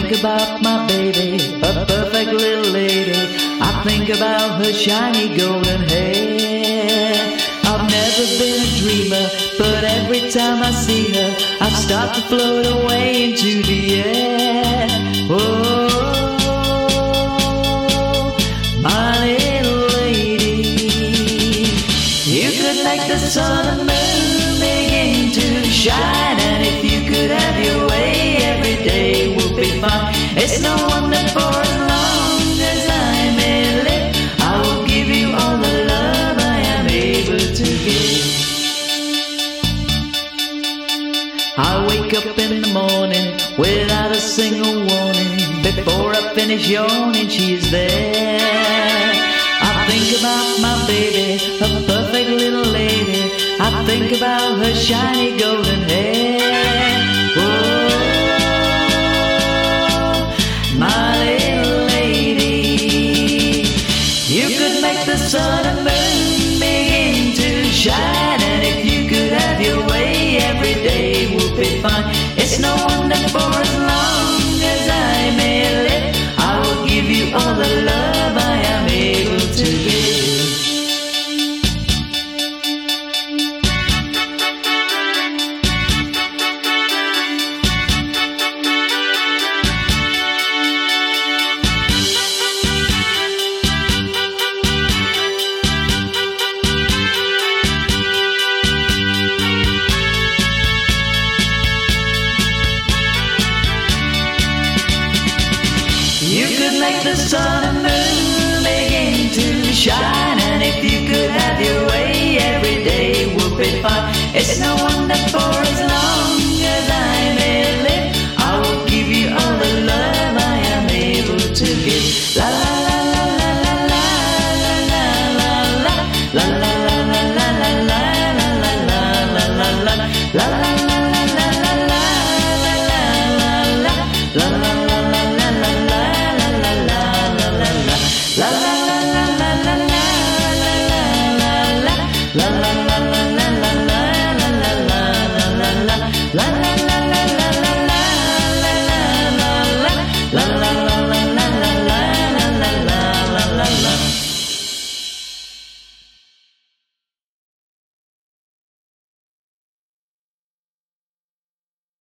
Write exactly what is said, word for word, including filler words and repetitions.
think about my baby, a perfect little lady. I think about her shiny golden hair. I've never been a dreamer, but every time I see her, I start to float away into the air. Oh, my little lady, you could make the sun and moon begin to shine, and if you could have your way, every day would be fine. It's no wonder for as long as I may live, I will give you all the love I am able to give. I wake up in the morning without a single warning. Before I finish yawning, she's there. I think about my baby, a perfect little lady. I think about her shiny golden hair. Oh, my little lady, you could make the sun and moon begin to shine, and if you could have your way, every day would be fine. It's no wonder for as long as I may live, I will give you all the love I am able to give. You could make the sun and moon begin to shine, and if you could have your way, every day would be fine. It's no wonder for as long as I